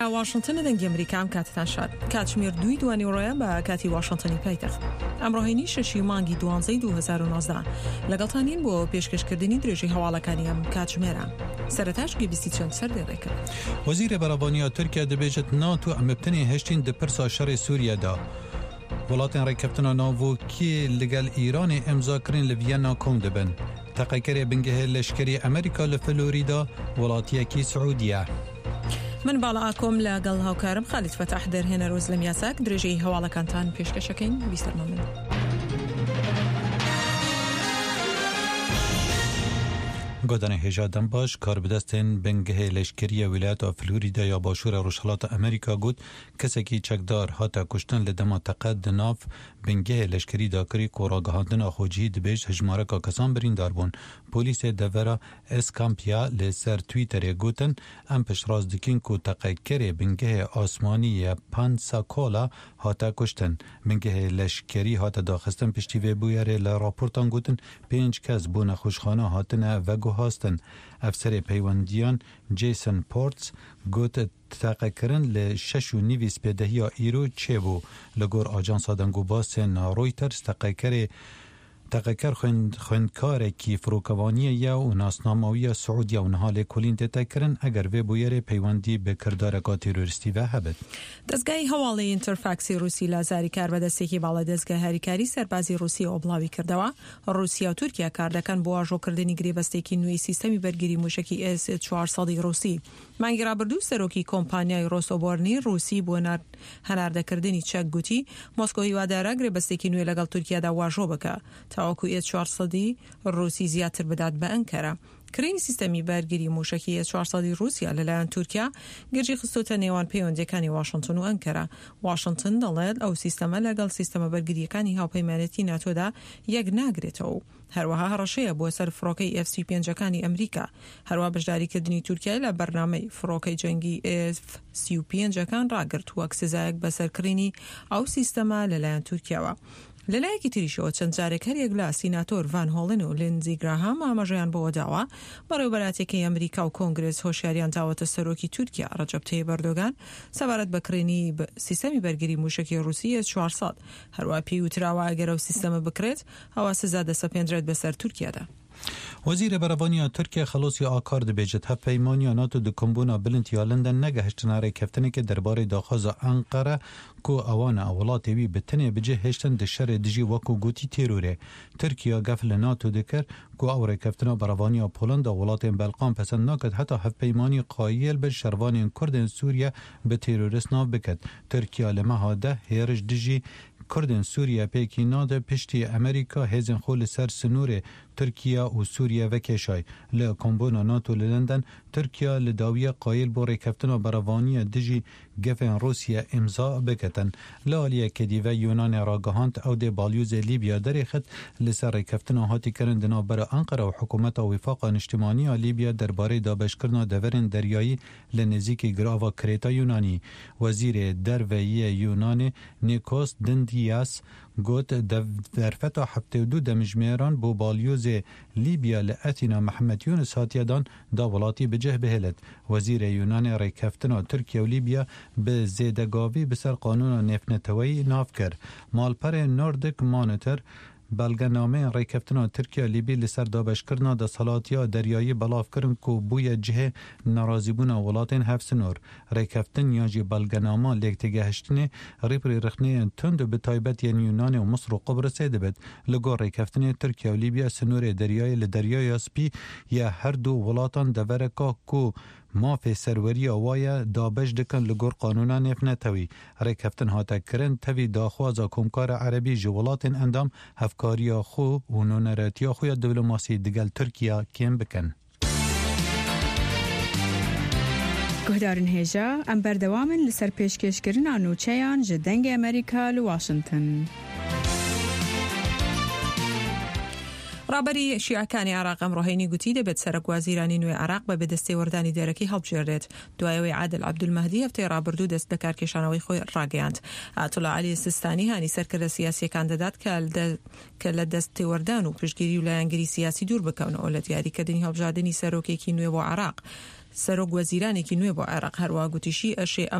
واشنطن دەنگی ئەمریکام کاتتان شاد کاتژمێر 2 ڕۆیە بە کاتی واشنطنی پایتەخت ئەمڕۆهێنی 6 مانگی 12 2019 لەگەڵتانین بۆ پێشکەشکردنی درێژەی هەواڵەکانی ئەم کاتژمێرە سەرەتاش گوێبیستی چەند سەر دەڕێکرد. وەزیرە بەڕێوەبوونی تورکیا دەبێژێت ناتو ئەم بتنی هەشتین دپرسا شەڕی سووریەدا وڵاتان ڕێککەوتنە ناوۆکی لەگەڵ ئیرانی ئەمزاکردن لە ڤیەنا کۆم دەبن. تەقەکەرێ بنگەهێ لەشکری ئەمریکا لە فلۆریدا وڵاتیەکی سعودیە. من باڵا ئاکۆم لەگەڵ هاوکارم خالید فەتاح دەرهێنە ڕۆز لە میاساک درێژەی هەواڵەکانتان پێشکەشەکەین بیستەرمە من. گۆدانە هێژادەم باش کار بدەستێن بنگەهێ لەشکریە ویلایەتە فلۆریدا یا باشوورە ڕۆژهەڵاتە ئەمریکا گوت کەسێکی چەکدار هاتە کوشتن لە دەماتەقە دناف بنگەهێ لەشکری داکری کۆڕاگەهاندنا خۆجی دەبێژ هەژمارەکە کەسان بریندار بوون. پۆلیسێ دەڤەرە ئێسکامپیا لەسەر تویتەرێ گوتن ئەم پشتڕاست دکین و تەقەکەرێ بنگەهێ ئاسمانیە پانساکۆلا هاتە کوشتن. بنگەهێ لەشکری هاتە داخستن پشتیوێ بویەرێ لە راپۆرتان گوتن 5 کەس بوونە خوشخانە هاتنە ڤەگو هاستن. ئەفسەرێ پەیوەندیان جیسن پۆرتس گوت تاقەکردن لە 6.9 سپێدەهیا ئیرۆ چێبوو لە گۆر ئاجانسا دەنگوباسێن ڕۆیتەرز تەقەکەر خوێندکارێکی فڕۆکەوانیە یا و ناسناماویە سعودیا و نەهالێ کولین تێتەکردن ئەگەر وێ بویەرێ پەیوەندی بە کردارەکە تیرۆریستی بە هەبێت. دەستگای هەواڵی ئینتەرفاکسی رووسی لازاری کار بەدەستێکی باڵە دەستگای هەریکاری سەربازی رووسی ئۆبلاوی کردەوە. رووسیا و تورکیا کار دەکەن بۆ ئاژۆکردنی گرێبەستێکی نوێی سیستەمی بەرگری موشکی S-400 رووسی. مانگی ڕابردوو سەرۆکی کۆمپانیای ڕۆسۆبۆرنی رووسی بۆ هەناردەکردنی چەک گوتی مۆسکۆ هیوادارە گرێبەستێکی نوێ لەگەڵ تورکیادا واژۆ بکە تاوەکو S-400 رووسی زیاتر بدات بە ئەنکەرە. کرینی سیستەمی بەرگری موشکی S-400 رووسیا لەلایەن تورکیا گرجی خستۆتە نێوان پەیوەندیەکانی واشنتن و ئەنکەرە. واشنتن دەڵێت ئەو سیستەمە لەگەڵ سیستەمە بەرگریەکانی هاوپەیمانەتی ناتۆدا یەک ناگرێتەوە. هەروەها هەڕەشەیە بۆ سەر فڕۆکەی F-35ەکانی ئەمریکا. هەروە بەشداریکردنی تورکیا لە بەرنامەی فڕۆکەی جەنگی F-35ەکان ڕاگرت وەک سزایەک بەسەرکردنی ئەو سیستەمە لەلایەن تورکیاوە. لەلایەکی تریشەوە چەند جارێک هەریەک لە سیناتۆر ڤان هۆڵن و لیندزی گراهام ئاماژەیان بۆ داوە بەڕێوەبەراتێکی ئەمریکا و کۆنگرس هۆشیاریان داوەتە سەرۆکی تورکیا ڕەجەب تەیب ئەردۆغان سەبارەت بە کڕینی سیستەمی بەرگری موشکی رووسی S-400. هەروە پێی وتراوە ئەگەر ئەو سیستەمە بکرێت ئەوە سزا دەسەپێنرێت بەسەر تورکیادا. وەزیرە بەڕێوەبوونی تورکیا خەلۆسی ئاکار دەبێژێت هەپەیمانیە ناتۆ دکۆمبوونا بلندیا لەندەن نەگەهشتنە ڕێککەوتنێکی دەربارەی داخوازە ئەنقەرە کو ئەوانە وڵاتێوی بتنێ بجێ هێشتن دشەرێ دژی وەکو گوتی تێرورێ. تورکیا گەف لە ناتۆ دەکرد کو ئەو ڕێککەوتنە بەڕێوەبوونی پۆلەندا وڵاتێن بەلقان پەسەند ناکات هەتا هەپەیمانی قایل بن شەروانین کوردên سووریا بە تێرۆریست ناو بکات. تورکیا لە مەهادە هێرش دژی کوردên سووریا پێکی نادە پشتی ئەمریکا هێزن خۆ لەسەر سنوورێ تورکیا و سووریا vekêşay li kombûna NATO li London Tirkiya li dawiya qayîl bo rêkeftina berevaniya dijî gefên Rûsya imza biketin. Li aliyê kedîve Yunanê ragihand ew dê balyozê Libya derê xist li ser rêkeftina hatî kirin di navbera Ankara û hikûmeta Wîfaqa Niştimaniya Libya derbarê dabeşkirina deverên deryayî li nêzîkî girava Krêta Yunanî. Wezîrê derveyî Yunanê Nikos Dindias got derfeta 72 demijmêran bo balyozê Libya li Athîna Mehmed Yunus hatiye dan da welatî bicih bihêlet. Wezîrê Yunanê rêkeftina Tirkiye û Libya bi zêdegavî bi ser qanûna nêfneteweyî nav kir. Malperê Nordic Monitor belgenameyên rêkeftina Tirkiye Libî li ser dabeşkirina desalatiya deryayî belav kirin ku bûye cihê nerazîbûna welatên hevsinor. Rêkeftin ya jî belgenama lêktegehiştinê rêpirê rixneyên tund bi taybet yên Yunanê û Misr û Qibrısê dibit. Li gor rêkeftinê Tirkiye û Libya snorê deryayê li deryaya Spî ya her du welatan devereka ku mafê serweriya waye dabeş dikin li gor qanûna nêfnetewî. Rêkeftin hate kirin tevî daxwaza Komkara Erebî ji welatên endam hevkariya xwe û noneretiya xwe ya diplomasî digel Tirkiya kêm bikin. Guhdarên hêja em berdewamin li ser pêşkêşkirina nûçeyan ji dengê Amerîka li Washington. ڕابەری شیعەکانی عێراق ئەمڕۆهێنی گوتی دەبێت سەرۆکوەزیرانی نوێ عێراق بە بەدەستێوەردانی دەرەکی هەڵبژێردرێت. دوایەوەی عادل عەبدولمەهدی هەفتەی ڕابردوو دەست بە کارکێشانەوەی خۆی ڕاگەیاند. ئایەتوڵا عەلی سیستانی هانی سەرکردە سیاسیەکان دەدات کە لە دەستێوەردان و پشتگیری و لایەنگیری سیاسی دوور بکەونەوە لە دیاریکردنی هەڵبژاردننی سەرۆکێکی نوێ بۆ عێراق. سەرۆک وەزیرانێکی نوێ بۆ عێراق هەروە گوتیشی ئەشێ